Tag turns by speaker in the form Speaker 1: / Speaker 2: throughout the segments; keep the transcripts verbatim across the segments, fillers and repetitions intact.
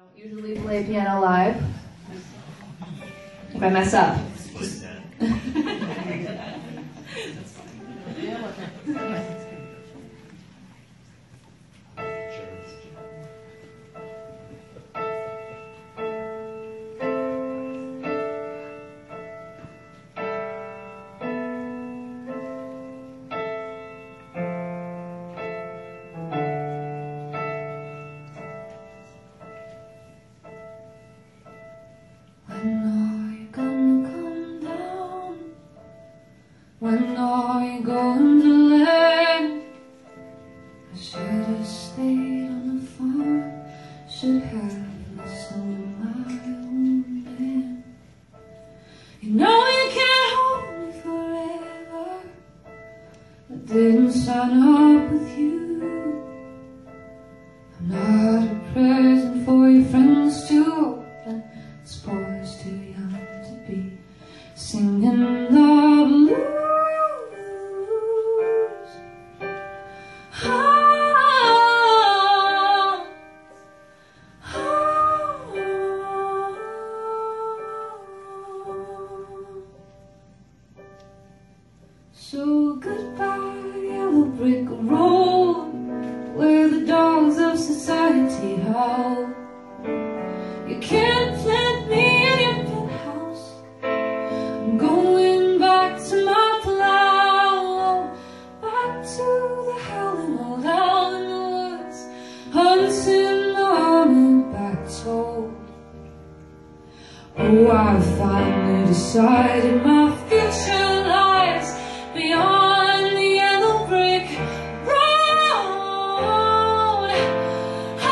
Speaker 1: I don't usually play piano live. If I mess up.
Speaker 2: When are you going to land? I should have stayed on the farm, should have listened to my own band. You know you can't hold me forever, I didn't sign up with you. I'm not a present for your friends to open, this boy's too young to be singing the blues. So goodbye, yellow brick road, where the dogs of society howl. You can't plant me in your penthouse, I'm going back to my plow, back to the howling old owl in the woods, hunting on and back told. Oh, I finally decided my future lies beyond the yellow brick road. Oh,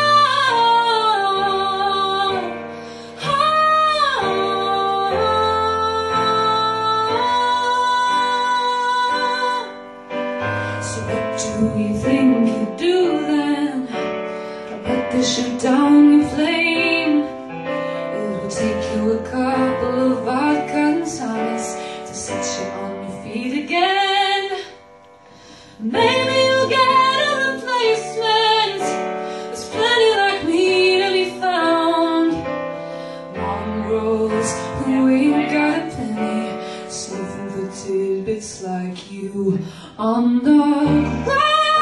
Speaker 2: oh. So what do you think you do then? I bet they shoot down your flame. It will take you a couple of vodka and tonics to set you on your feet again. Maybe you'll get a replacement, there's plenty like me to be found. Mongrels who ain't got a penny, sniffing for tidbits like you on the ground.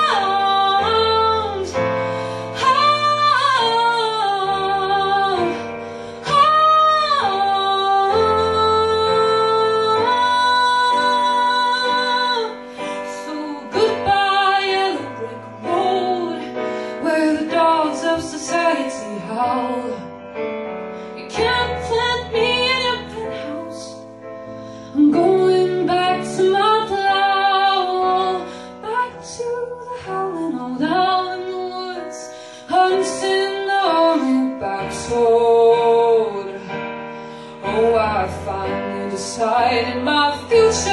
Speaker 2: Society howl. You can't plant me in your penthouse, I'm going back to my plow, back to the howling old owl in the woods, hunting on the backsword. Oh, I finally decided my future